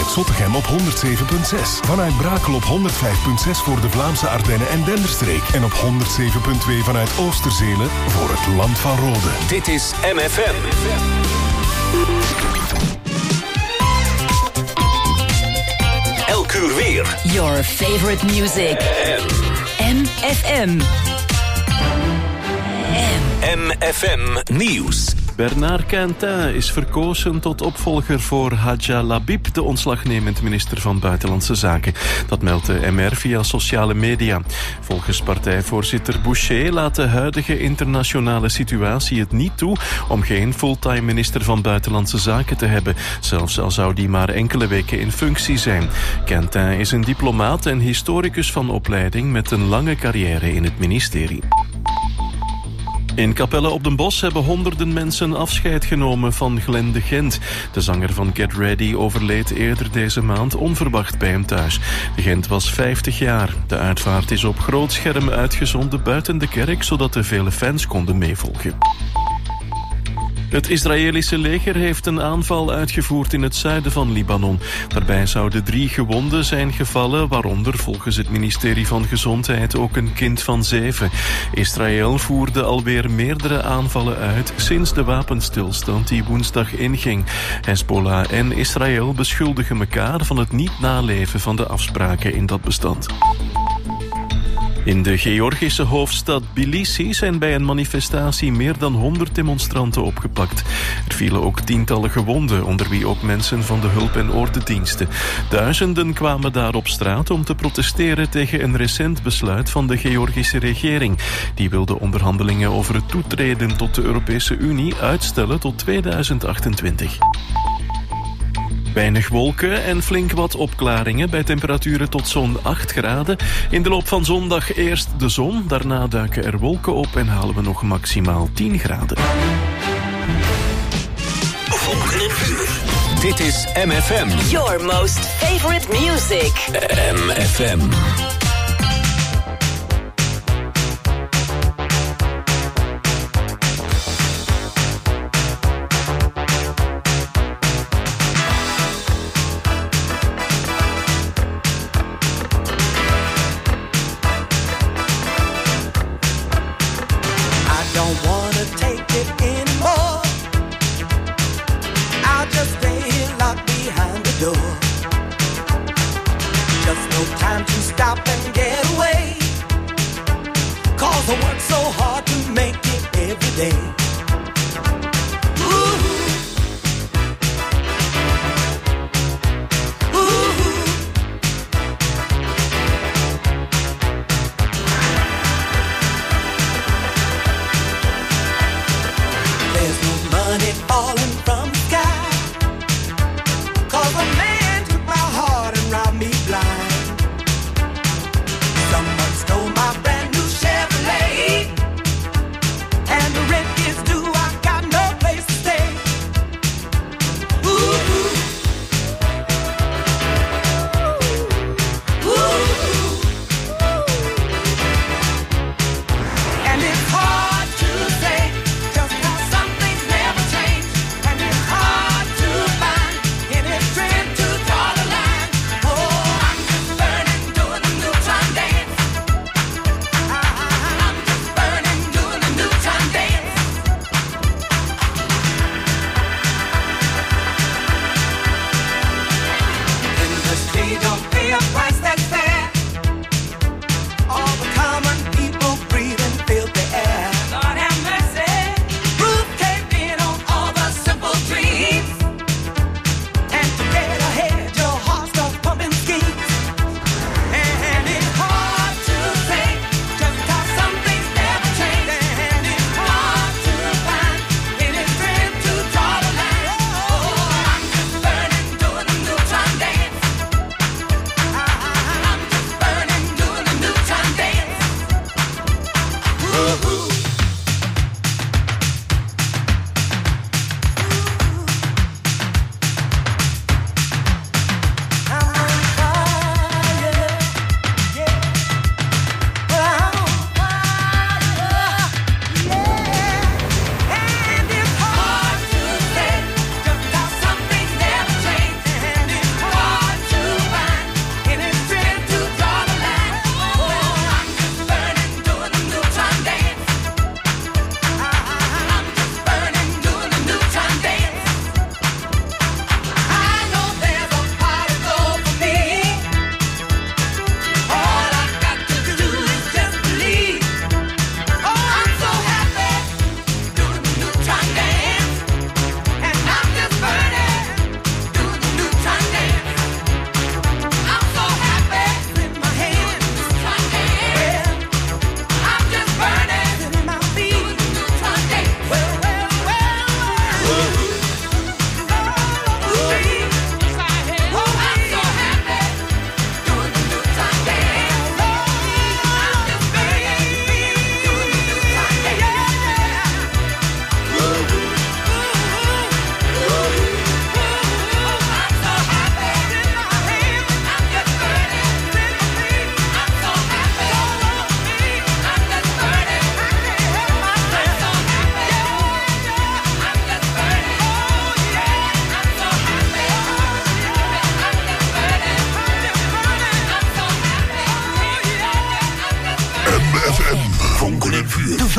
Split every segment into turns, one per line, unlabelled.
vanuit Zottegem op 107.6. Vanuit Brakel op 105.6 voor de Vlaamse Ardennen en Denderstreek. En op 107.2 vanuit Oosterzelen voor het Land van Rode.
Dit is MFM. Elk uur weer.
Your favorite music. MFM.
MFM Nieuws.
Bernard Quentin is verkozen tot opvolger voor Hadja Labib, de ontslagnemend minister van Buitenlandse Zaken. Dat meldt de MR via sociale media. Volgens partijvoorzitter Boucher laat de huidige internationale situatie het niet toe om geen fulltime minister van Buitenlandse Zaken te hebben, zelfs al zou die maar enkele weken in functie zijn. Quentin is een diplomaat en historicus van opleiding met een lange carrière in het ministerie. In Capelle op den Bosch hebben honderden mensen afscheid genomen van Glenn de Gent. De zanger van Get Ready overleed eerder deze maand onverwacht bij hem thuis. De Gent was 50 jaar. De uitvaart is op groot scherm uitgezonden buiten de kerk, zodat de vele fans konden meevolgen. Het Israëlische leger heeft een aanval uitgevoerd in het zuiden van Libanon. Daarbij zouden 3 gewonden zijn gevallen, waaronder volgens het ministerie van Gezondheid ook een kind van 7. Israël voerde alweer meerdere aanvallen uit sinds de wapenstilstand die woensdag inging. Hezbollah en Israël beschuldigen elkaar van het niet naleven van de afspraken in dat bestand. In de Georgische hoofdstad Tbilisi zijn bij een manifestatie meer dan 100 demonstranten opgepakt. Er vielen ook tientallen gewonden, onder wie ook mensen van de hulp- en ordendiensten. Duizenden kwamen daar op straat om te protesteren tegen een recent besluit van de Georgische regering. Die wil de onderhandelingen over het toetreden tot de Europese Unie uitstellen tot 2028. Weinig wolken en flink wat opklaringen bij temperaturen tot zo'n 8 graden. In de loop van zondag eerst de zon, daarna duiken er wolken op en halen we nog maximaal 10 graden.
Volgende uur. Dit is MFM.
Your most favorite music.
MFM.
Someone stole my brand new Chevrolet.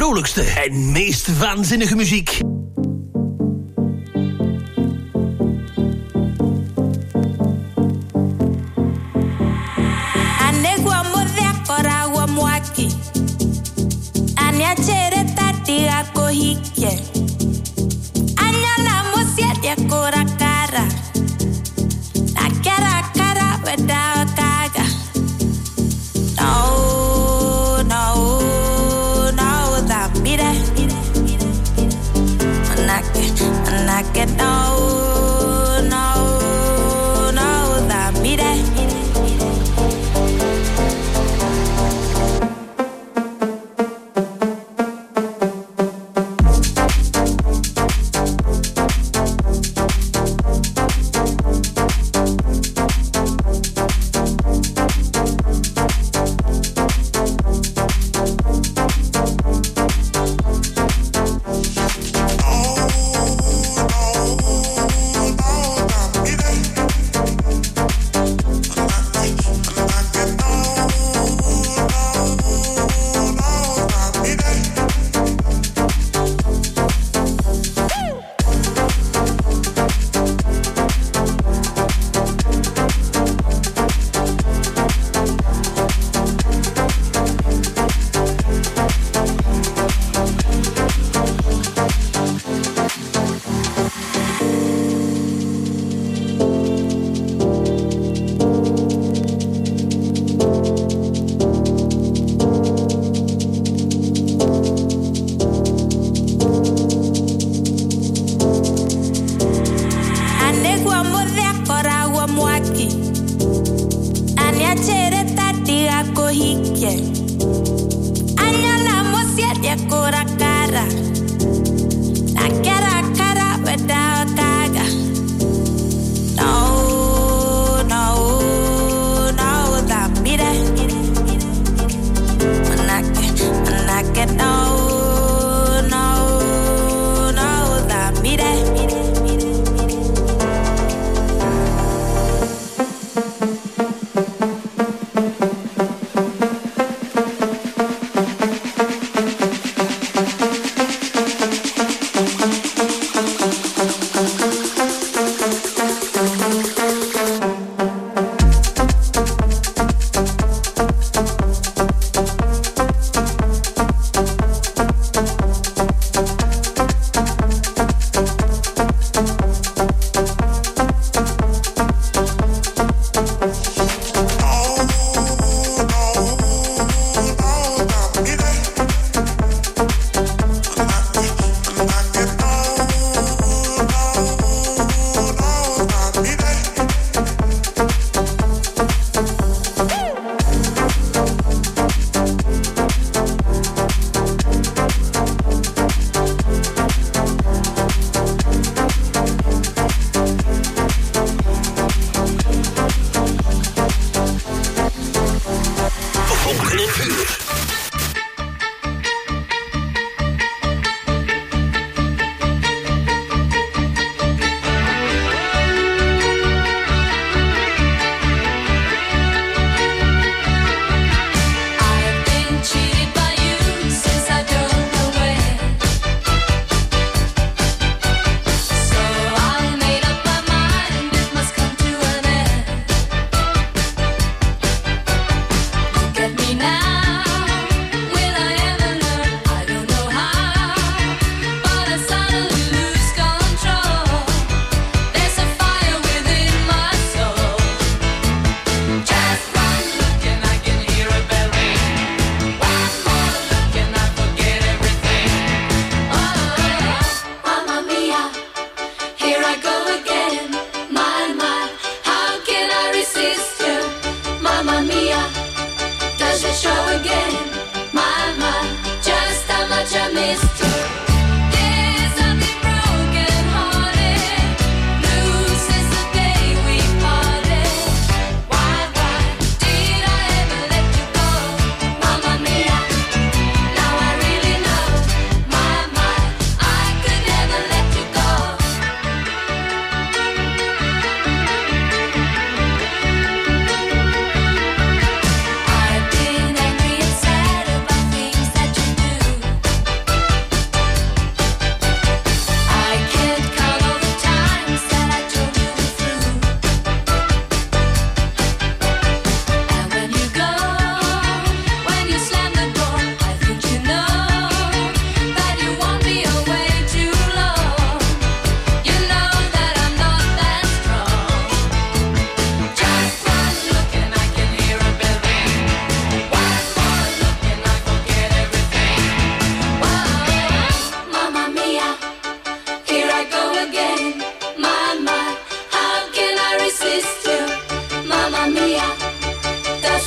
vrolijkste en meest waanzinnige muziek.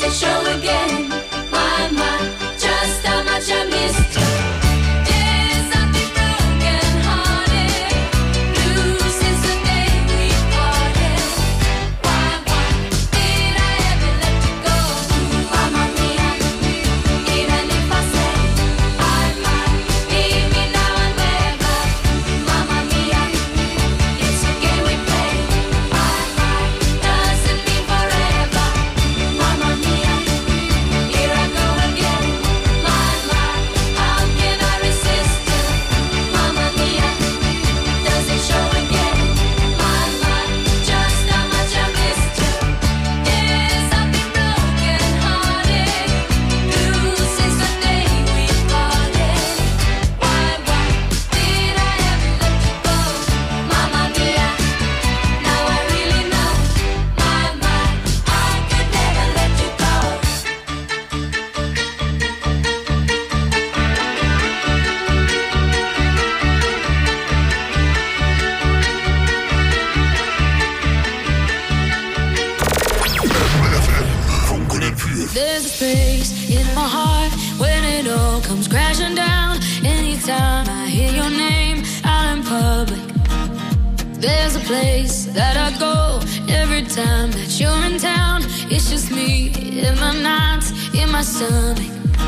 There's a space in my heart when it all comes crashing down. Anytime I hear your name out in public, there's a place that I go every time that you're in town. It's just me in my nights, in my stomach.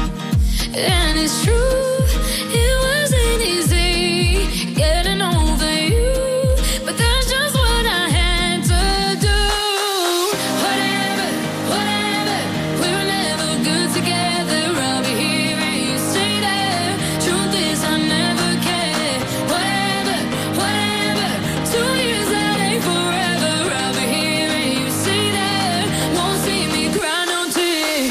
And it's true, it wasn't easy getting over you, but that's just what I had to do. Whatever, whatever, we were never good together. I'll be here and you stay there. Truth is I never cared. Whatever, whatever, 2 years that ain't forever. I'll be here and you stay there. Won't see me cry no tears.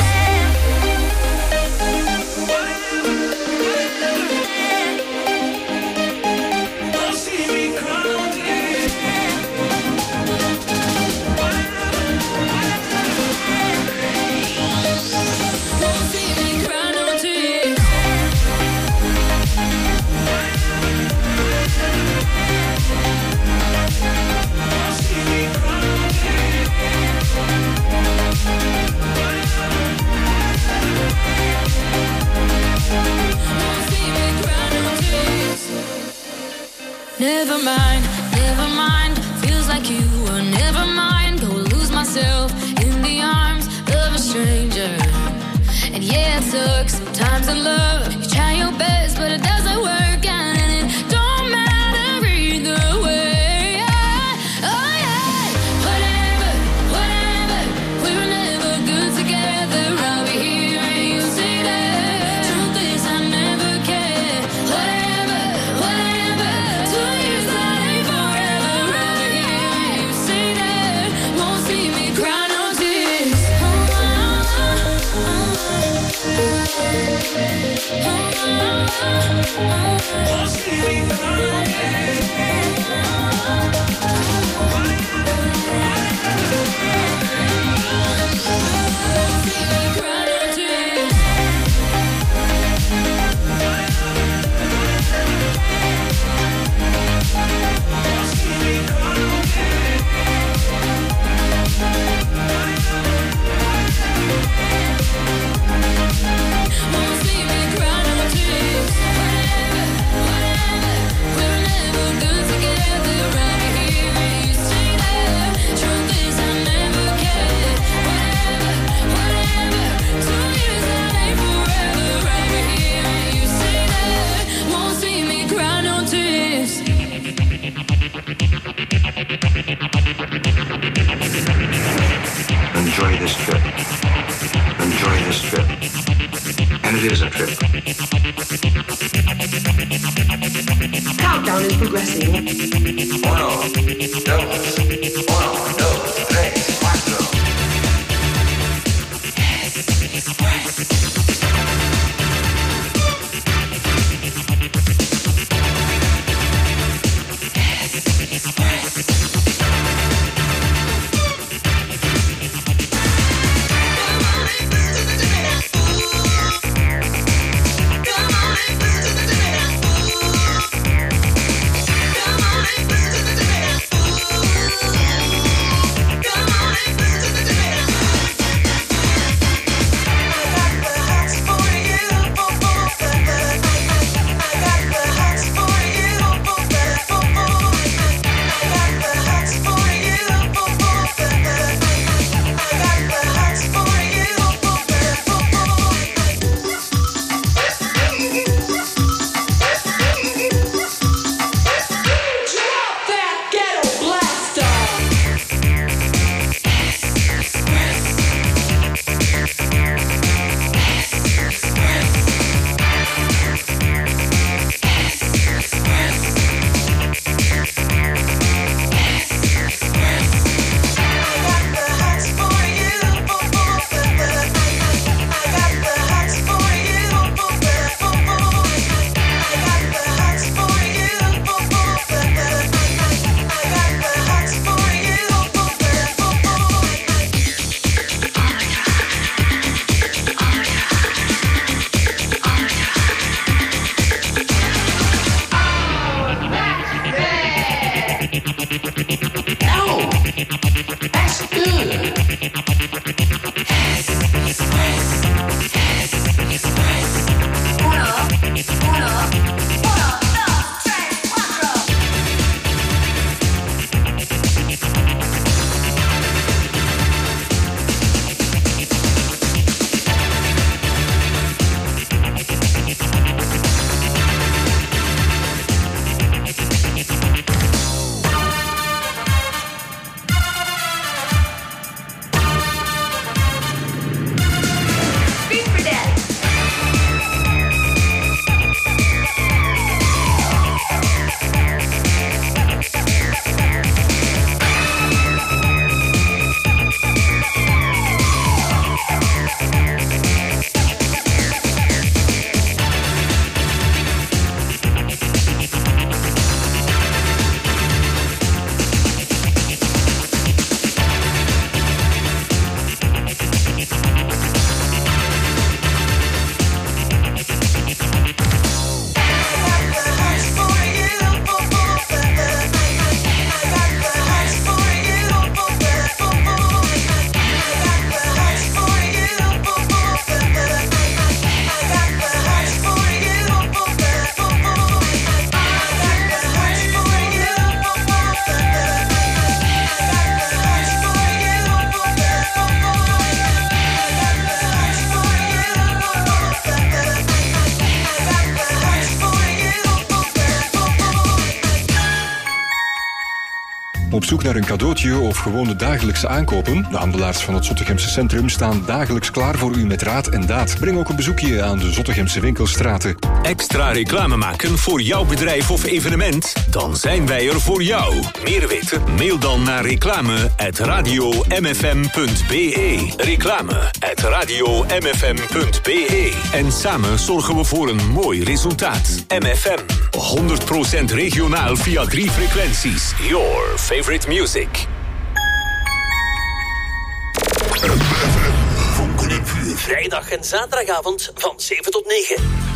Never mind, never mind. Feels like you were never mind. Go lose myself in the arms of a stranger. And yeah, it sucks sometimes in love. You try your best, but it doesn't work out, and it don't matter either way. Oh yeah, whatever, whatever. We were never good together. I'll be here and you stay there. Truth is I never cared. Whatever, whatever. 2 years that ain't forever. I'll be here and you stay there. Won't see me cry no tears. Won't see me cry no tears. Won't see me cry no tears. Whatever, whatever. We were never good together. I'll be here and you stay there. Truth is I never cared. Whatever, whatever. 2 years that ain't forever. I'll be here and you stay there. Won't see me cry no tears.
Enjoy this trip. Enjoy this trip. And it is a trip.
Countdown is progressing.
1, 2, 1, 2, 3, 4.
Come on,
Op zoek naar een cadeautje of gewoon de dagelijkse aankopen? De handelaars van het Zottegemse Centrum staan dagelijks klaar voor u met raad en daad. Breng ook een bezoekje aan de Zottegemse winkelstraten.
Extra reclame maken voor jouw bedrijf of evenement? Dan zijn wij er voor jou. Meer weten? Mail dan naar reclame@radiomfm.be. Reclame@radiomfm.be. En samen zorgen we voor een mooi resultaat. MFM. 100% regionaal via 3 frequenties. Your favorite music.
Vrijdag en zaterdagavond van 7 tot 9.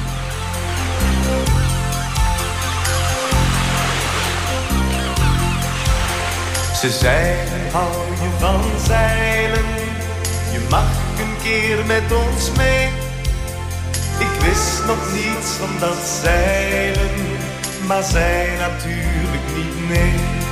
Ze zeiden, hou je van zeilen, je mag een keer met ons mee. Ik wist nog niets van dat zeilen, maar zij natuurlijk niet, nee.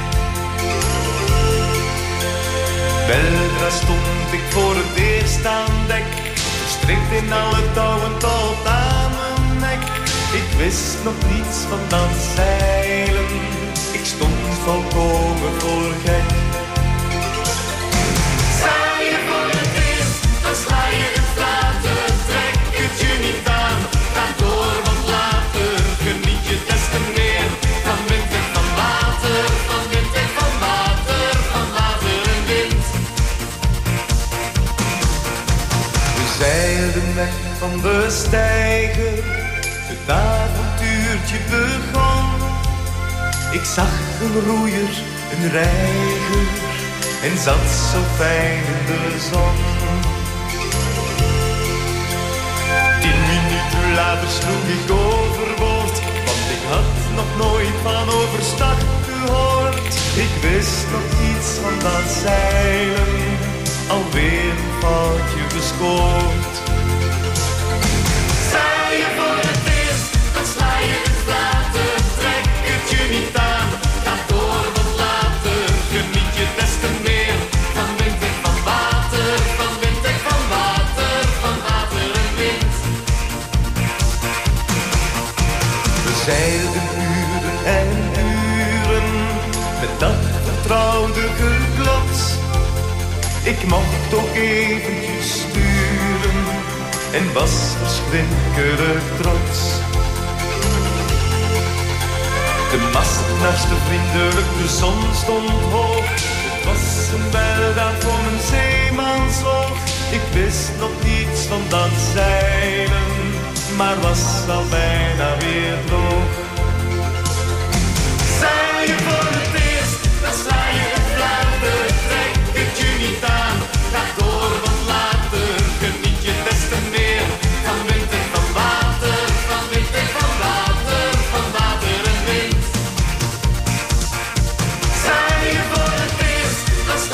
Weldra stond ik voor het eerst aan dek, gestrikt in alle touwen tot aan mijn nek. Ik wist nog niets van dat zeilen, ik stond volkomen voor gek. Zeil je voor het eerst, dan sla je het flaten, trek het je niet aan. Ga door, want later geniet je des te meer van wind en van water, van wind en van water, van water en wind. We zeilden weg van de steiger, het avontuurtje begon. Ik zag een roeier, een reiger, en zat zo fijn in de zon. 10 minuten later sloeg ik overboord, want ik had nog nooit van overstag gehoord. Ik wist nog iets van dat zeilen, alweer een foutje gescoord. Zeil je voor het eerst, dan sla je het flaten, trek het je niet aan. Ga door, want later geniet je des te meer van wind en van water, van wind en van water, van water en wind. We zeilden uren en uren met dat vertrouwde geklots. Ik mocht toch eventjes sturen en was verschrikkelijk trots. De mast naast vriendelijk, de zon stond hoog. Het was een weldaad voor mijn zeemansoog. Ik wist nog niets van dat zeilen, maar was al bijna weer droog. Zeil je voor het eerst, dan sla je het fluiten, trek het je niet aan. Ga door, want later geniet je des te meer van wind en van water, van wind en van water, van water en wind. Zeil je voor het eerst, dan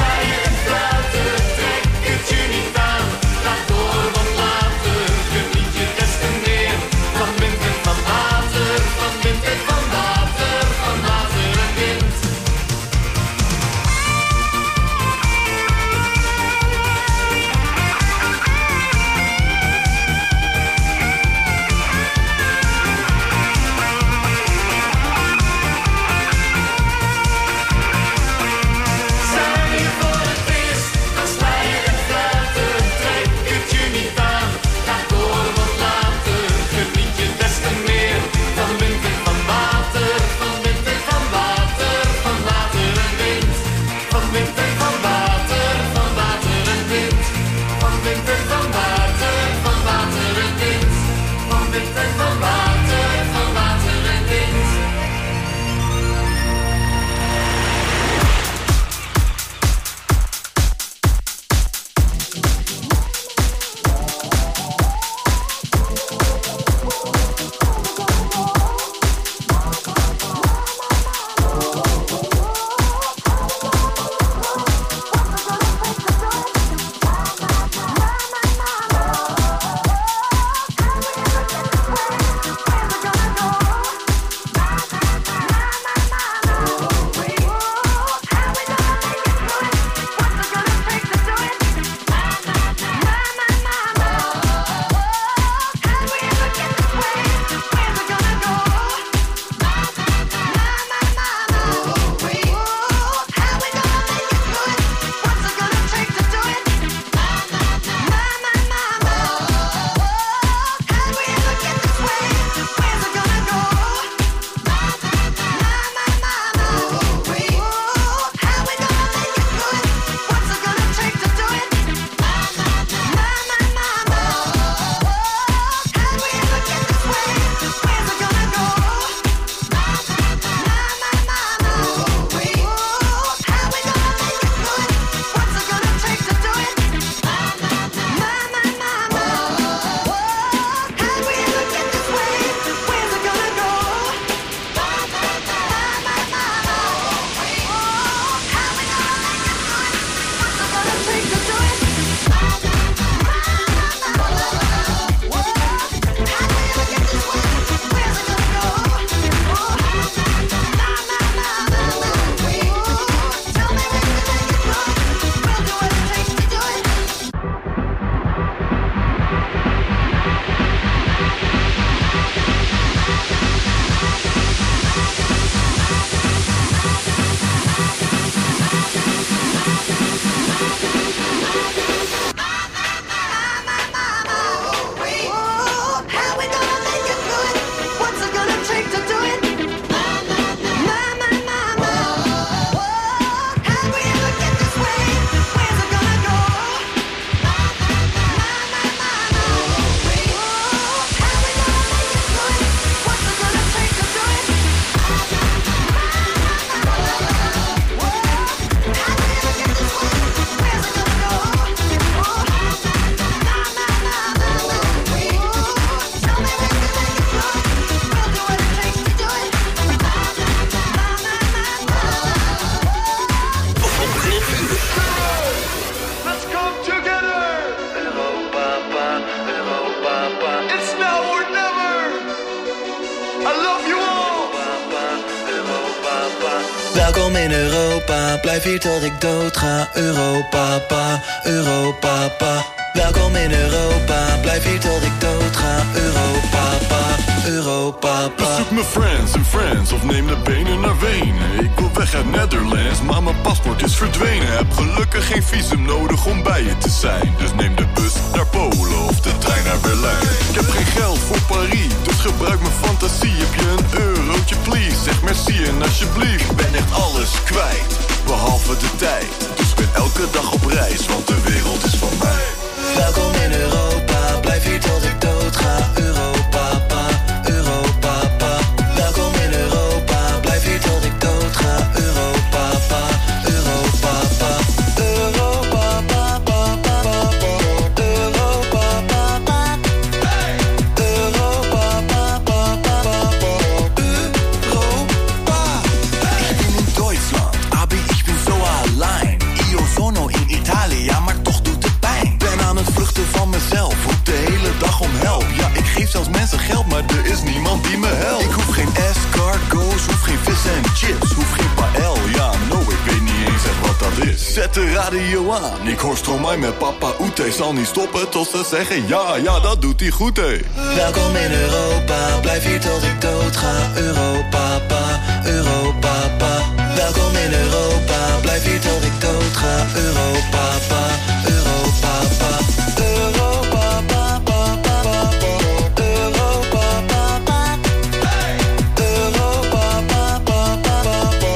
Europa, blijf hier tot ik dood ga. Europa, pa, Europa, pa. Welkom in Europa, blijf hier tot ik dood ga. Europa, pa, Europa, pa.
Bezoek mijn friends en friends of neem de benen naar Wenen. Ik wil weg uit Netherlands, maar mijn paspoort is verdwenen. Heb gelukkig geen visum nodig om bij je te zijn. Dus neem de bus naar Polen of de trein naar Berlijn. Ik heb geen geld voor Parijs, dus gebruik mijn fantasie. Heb je een eurotje, please? Zeg merci en alsjeblieft. Ik ben echt alles kwijt, behalve de tijd. Dus ik ben elke dag op reis, want de wereld is van mij.
Welkom in Europa, blijf hier tot ik dood ga. Europa, pa, Europa, pa. Welkom in Europa, blijf hier tot ik dood ga. Europa, pa, Europa, pa. Europa, pa, pa, pa, pa, pa. Europa, pa, pa. Europa, pa, pa, pa, pa, pa. Europa.
Ich bin in Deutschland, aber ich bin so allein. Io sono in Italia, maar toch doet het pijn. Ben aan het vluchten van mezelf, roep de hele dag om help. Ja, ik geef zelfs mensen geld, maar er is niemand die me helpt. Ik hoef geen escargots, hoef geen vis en chips, hoef geen paël. Ja, no, ik weet niet eens echt wat dat is. Zet de radio aan, ik hoor Stromae met Papa Oete. Zal niet stoppen tot ze zeggen ja, dat doet hij goed, hé.
Welkom in Europa, blijf hier tot ik dood ga. Europa, pa, Europa, pa. Welkom in Europa, blijf hier tot ik dood ga. Europa, pa, Europa, pa. Europa, pa, pa, pa, pa, pa. Europa, pa, pa. Europa, pa, pa, pa, pa, pa.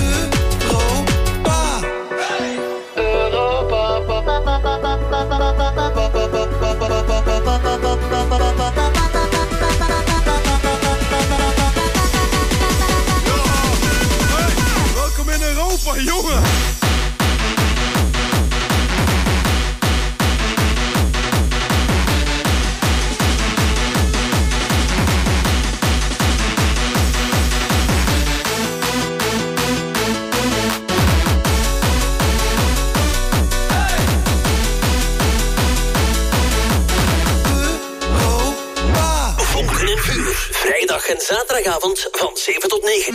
Europa, pa, pa, pa, pa, pa, pa, pa, pa, pa, pa, pa, pa,
Welkom in Europa, jongen!
Vonken en Vuur. Vrijdag en zaterdagavond van 7 tot 9.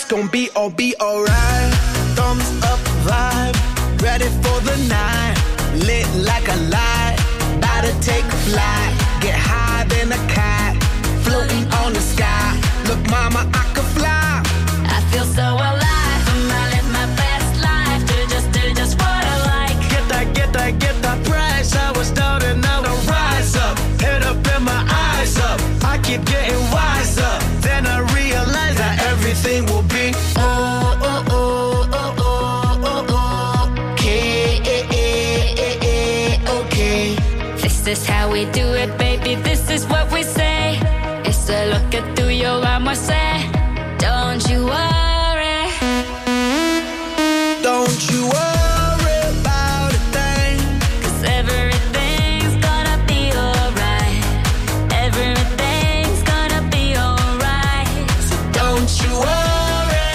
gon' be alright. Thumbs up vibe, ready for the night. Lit like a light, about to take a flight. Get higher than a kite, floating on the sky. Look mama, I can fly.
I feel so alive, I live my best life. Do just what I like.
Get that price. I was down and now I rise up. Head up and my eyes up. I keep getting wiser. Then I realize that everything will be okay.
This is how we do it, baby. This is what we say. It's a look at through your armor, say. Don't you worry.
Don't you worry about a thing.
'Cause everything's gonna be alright. Everything's gonna be alright.
So don't you worry.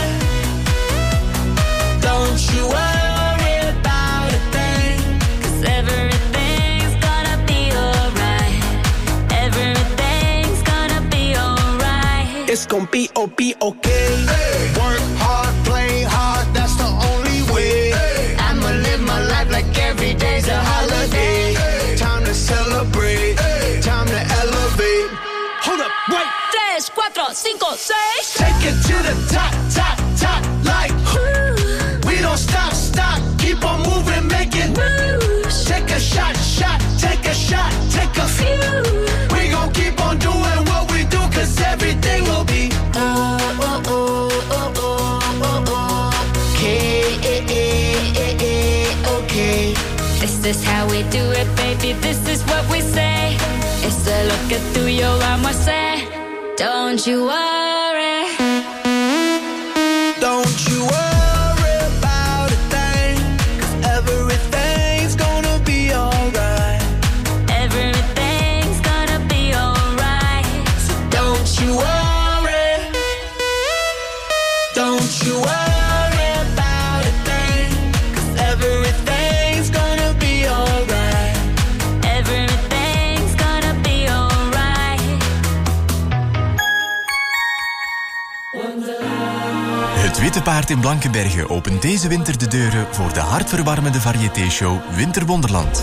Don't you worry about a thing.
'Cause everything's gonna be alright. Everything's gonna be alright.
It's gonna be okay. Hey. Work hard, play hard, that's the only way. Hey. I'ma live my life like every day's a holiday. Hey. Time to celebrate, hey. Time to elevate. Hold up, wait.
3, 4, 5, 6.
Take it to the top, top, top, like
Ooh.
We don't stop, keep on moving, make it
moves.
Take a shot, take a shot, take a
few.
We gon' keep on doing what we do, 'cause everything will be okay.
This is how we do it, baby. This is what we say. It's a look at through your armor, say. Don't you worry.
Don't you worry about a thing, 'cause everything's gonna be alright.
Everything's gonna be alright.
So don't you worry. Don't you worry about a thing, 'cause everything's gonna be alright.
Everything's gonna be alright.
Het Witte Paard in Blankenberge opent deze winter de deuren voor de hartverwarmende variété-show Winterwonderland.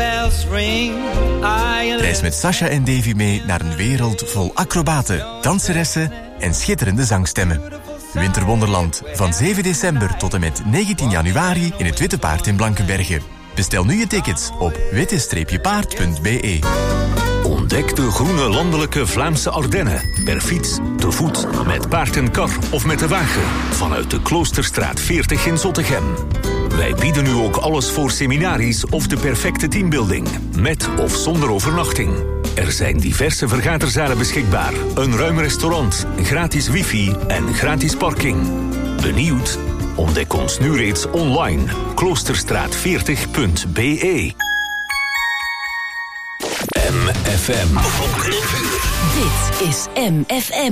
Reis met Sasha en Davy mee naar een wereld vol acrobaten, danseressen en schitterende zangstemmen. Winterwonderland van 7 december tot en met 19 januari in het Witte Paard in Blankenberge. Bestel nu je tickets op witte-paard.be.
Ontdek de groene landelijke Vlaamse Ardennen. Per fiets, te voet, met paard en kar of met de wagen. Vanuit de Kloosterstraat 40 in Zottegem. Wij bieden nu ook alles voor seminaries of de perfecte teambuilding. Met of zonder overnachting. Er zijn diverse vergaderzalen beschikbaar. Een ruim restaurant, gratis wifi en gratis parking. Benieuwd? Ontdek ons nu reeds online. Kloosterstraat40.be. MFM.
Dit is MFM.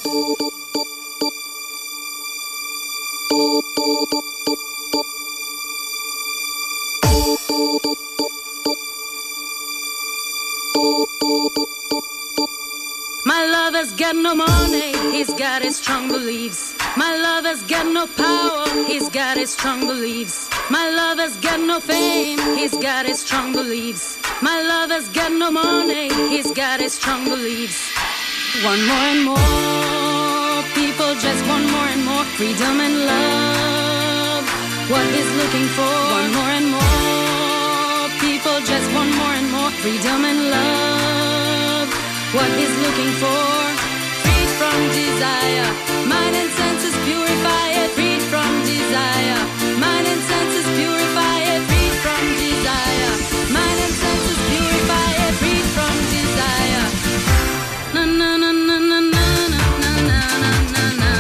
My lover's got no money, he's got his strong beliefs. My lover's got no power, he's got his strong beliefs. My lover's got no fame, he's got his strong beliefs. My lover's got no money, he's got his strong beliefs. One more and more, people just want more and more freedom and love. What he's looking for, one more and more, people just want more and more freedom and love. What he's looking for, freed from desire, mind and senses purify it, freed from desire, mind and senses purify it, freed from desire, mind and senses purify it, freed from desire. Na na na na na na na na na na na.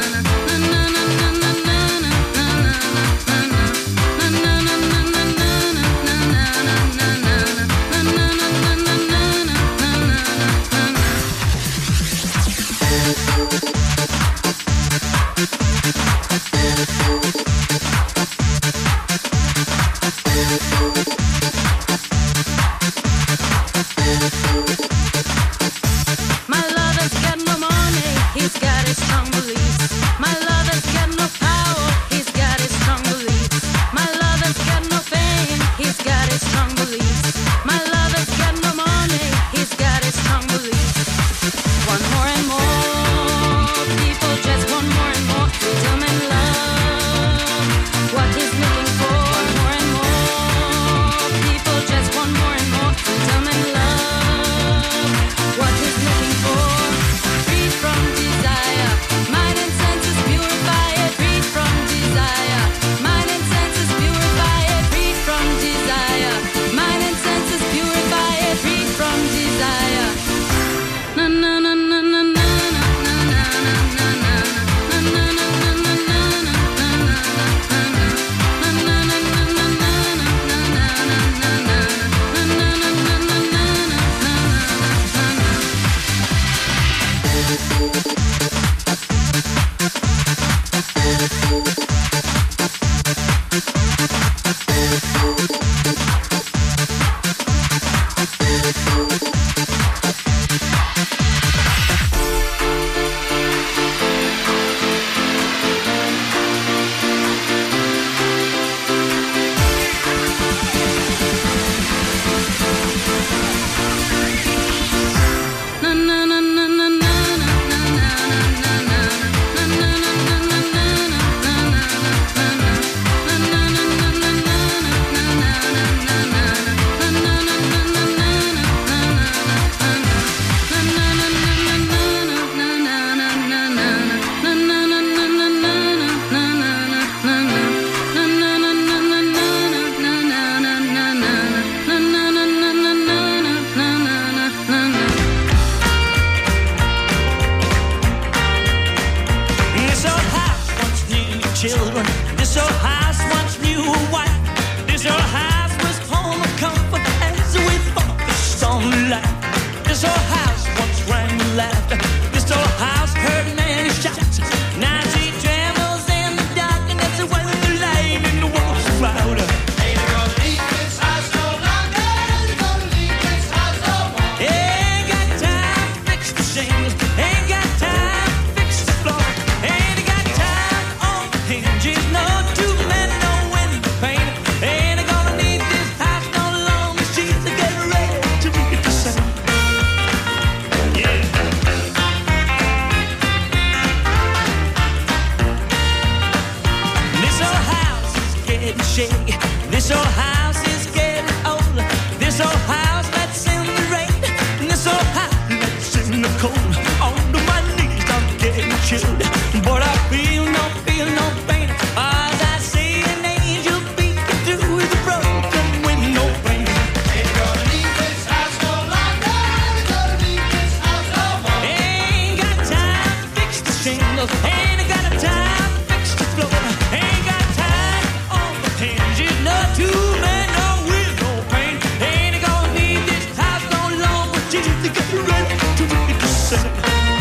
killed, but I feel no pain. As I see an angel peeking through the broken window pane. Ain't gonna leave this house no longer. Ain't gonna leave this house no more. Ain't got time to fix the shingles. Ain't got time to fix the floor. Ain't got time on the hinges. No two men, no will, no pain. Ain't gonna leave this house no longer. Jesus, get ready to make it sing.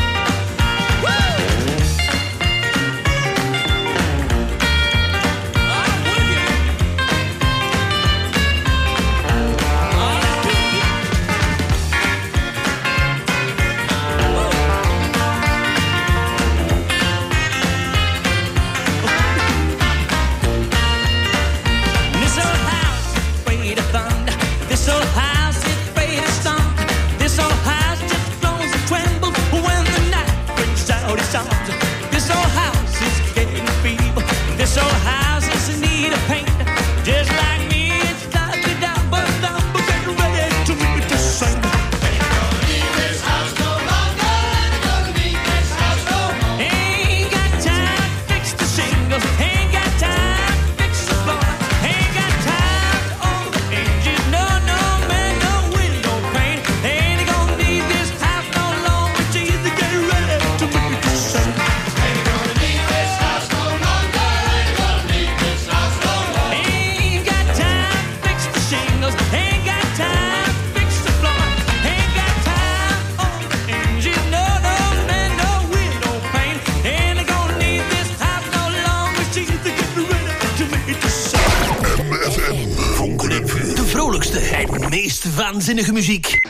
Waanzinnige muziek.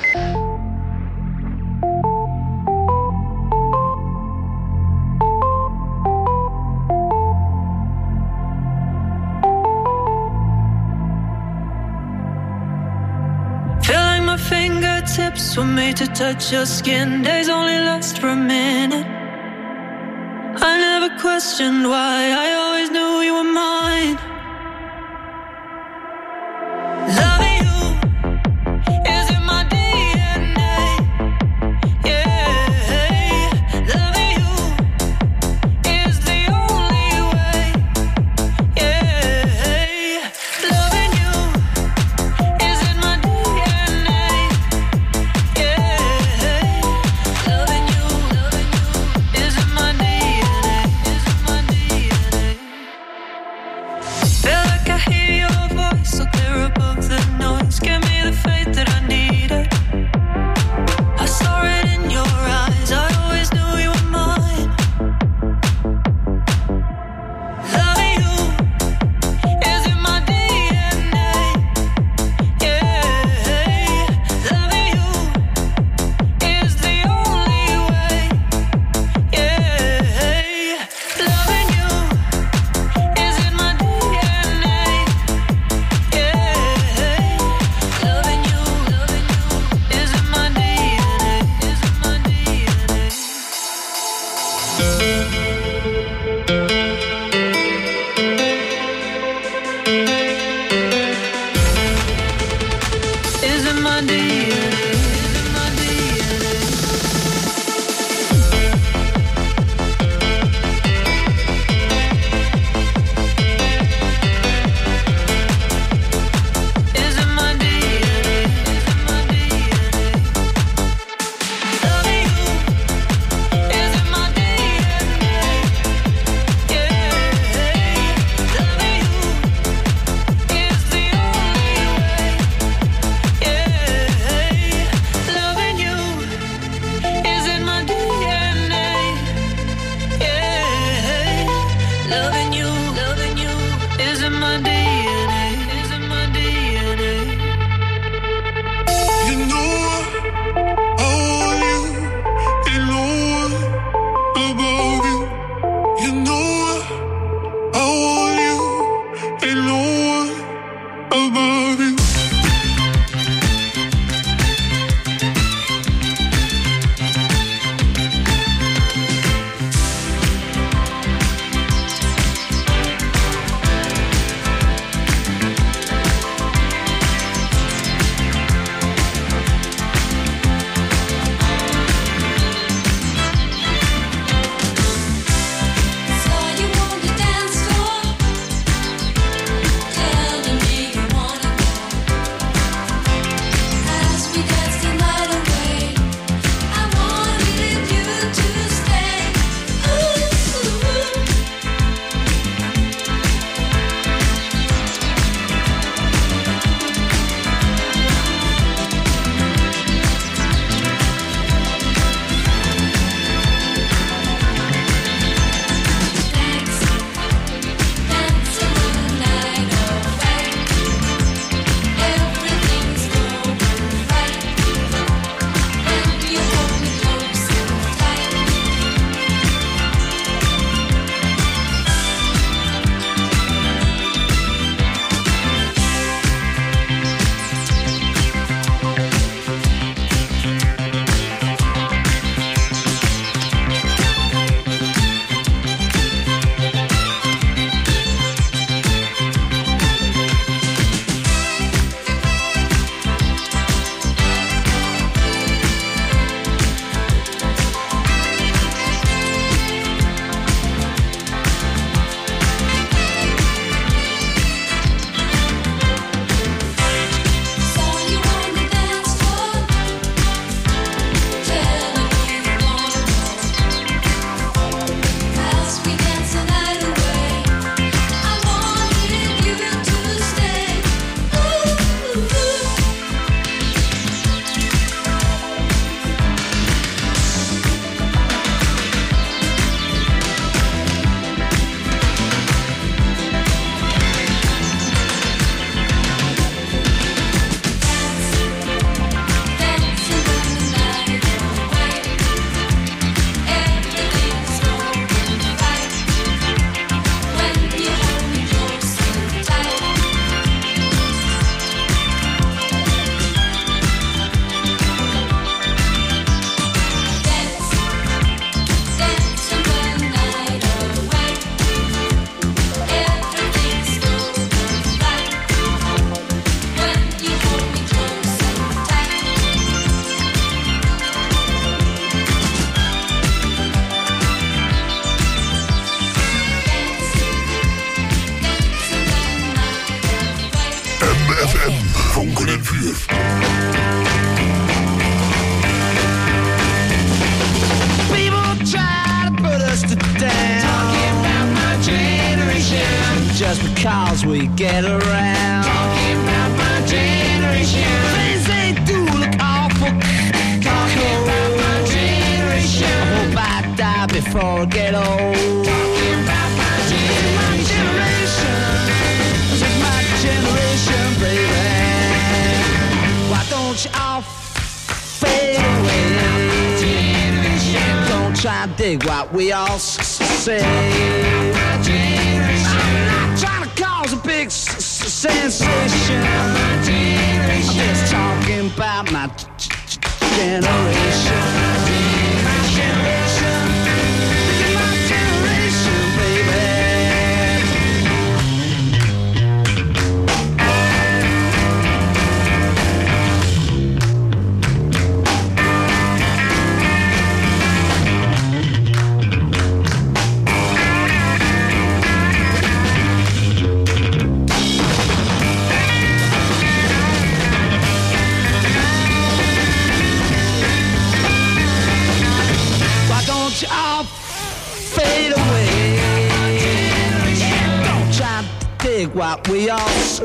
Feeling my fingertips were made to touch your skin. Days only last for a minute. I never questioned why. I always knew you were mine.
because we get around. Talking about my generation. Things they do look awful. Talking about my generation. I hope I die before I get old. Talking about my generation. This is my generation, baby. Why don't you all fade away? Don't try to dig what we all say. I'm not trying to cause a big sensation. I'm just talking about my generation. My generation. This is my generation, baby. You all fade away. Don't try to dig what we all say.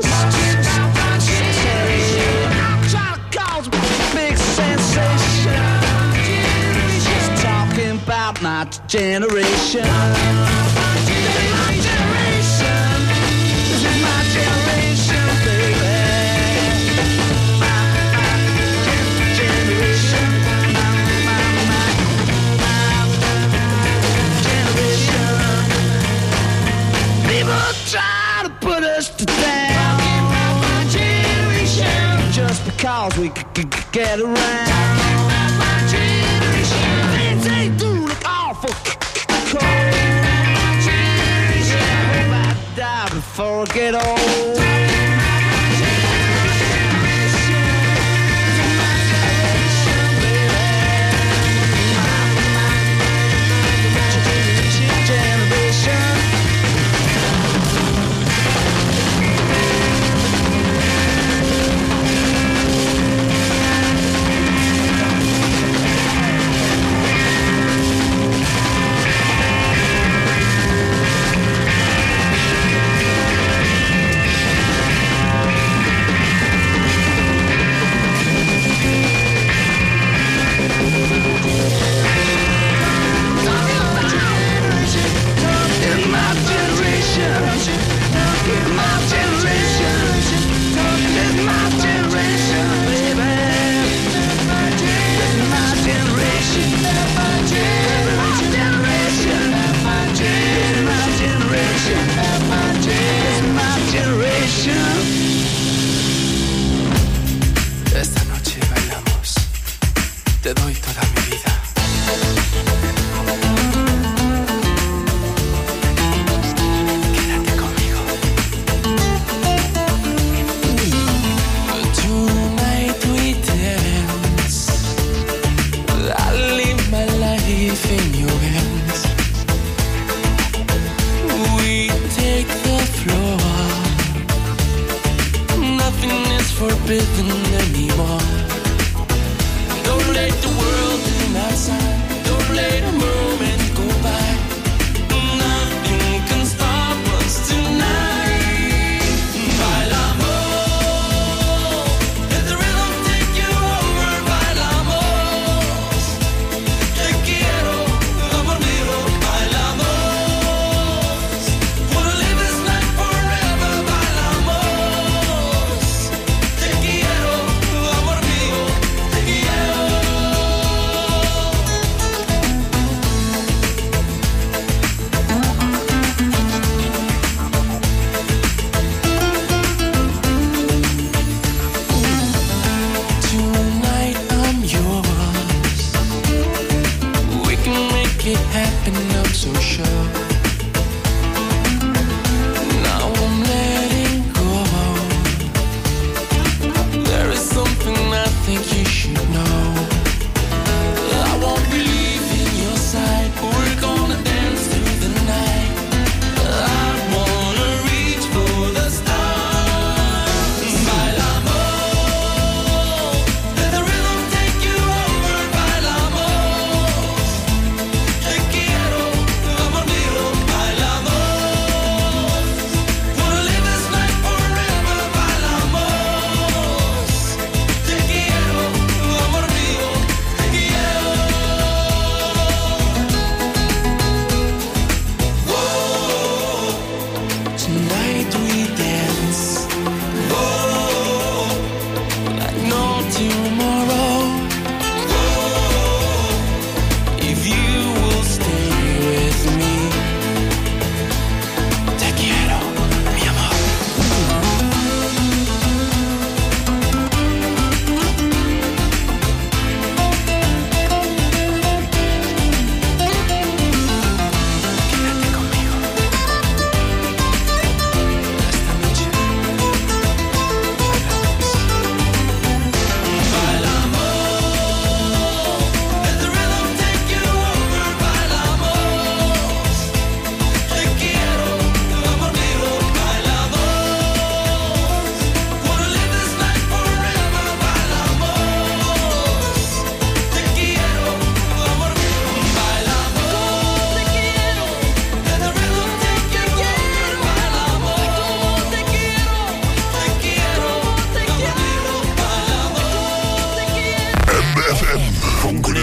I'm trying to cause a big sensation. Just talking about my generation. This is my generation. This is my generation, baby. My generation. People try to put us to down. My generation. Just because we get around. My generation. Things they do look awful cold. My generation. I hope I die before I get old.
Esta noche bailamos, te doy toda mi vida. Quédate conmigo. Tonight we dance. I live my life in your hands. We take the floor. Nothing is forbidden anymore. Don't let the world turn outside. Don't let a moment go by. Nothing can stop us tonight. Bailamos. Let the rhythm take you over. Bailamos. Te quiero, amor mío. Bailamos. Wanna live this life forever. Bailamos. Te quiero, amor mío. Te quiero.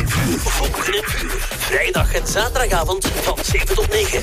in Vuur. Vonken in Vuur. Vrijdag en zaterdagavond van 7 tot 9.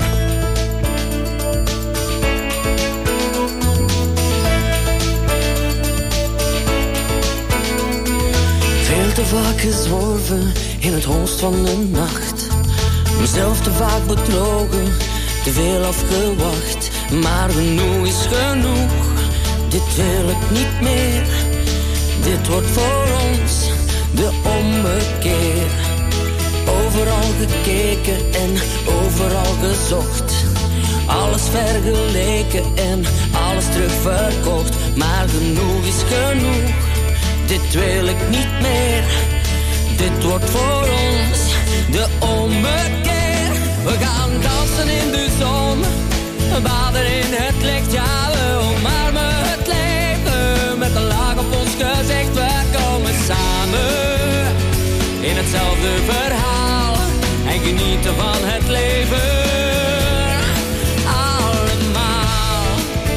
Veel te vaak gezworven in het holst van de nacht. Mezelf te vaak bedrogen, te veel afgewacht. Maar genoeg is genoeg, dit wil ik niet meer. Dit wordt voor ons de ommekeer. Overal gekeken en overal gezocht. Alles vergeleken en alles terugverkocht. Maar genoeg is genoeg, dit wil ik niet meer. Dit wordt voor ons de ommekeer. We gaan dansen in de zon, baden in het licht. Ja, we omarmen het leven met een laag op ons gezicht. We komen samen in hetzelfde verhaal en genieten van het leven. Allemaal.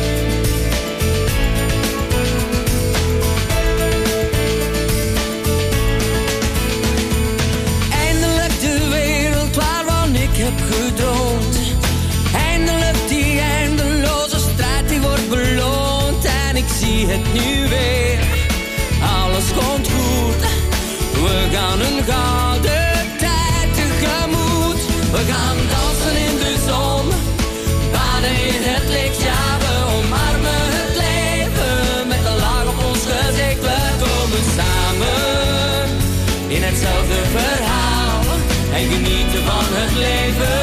Eindelijk de wereld waarvan ik heb gedroomd. Eindelijk die eindeloze strijd die wordt beloond. En ik zie het nu weer, alles komt goed. We gaan een gouden tijd tegemoet. We gaan dansen in de zon, baden in het licht. Ja, we omarmen het leven met een laag op ons gezicht. We komen samen in hetzelfde verhaal en genieten van het leven.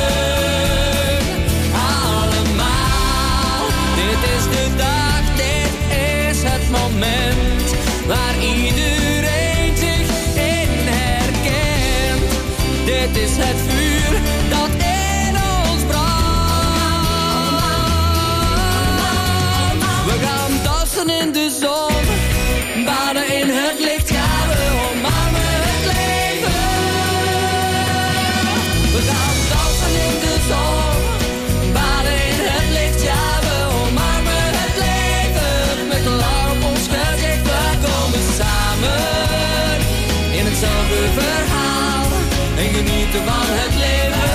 Allemaal, dit is de dag, dit is het moment waar iedereen zich in herkent. Dit is het vuur dat in ons brandt. We gaan dansen in de zon, baden in het licht. Ja, we omarmen het leven. We gaan dansen in de zon, baden in het licht. Ja, we omarmen het leven met een lach op ons gezicht. We komen samen in hetzelfde verhaal en genieten van het leven.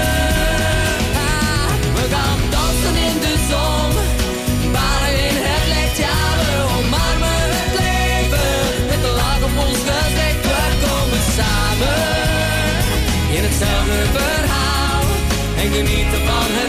We gaan dansen in de zon, baden in het licht. Ja, we omarmen het leven met een lach op ons gezicht. We komen samen in hetzelfde verhaal en genieten van het leven.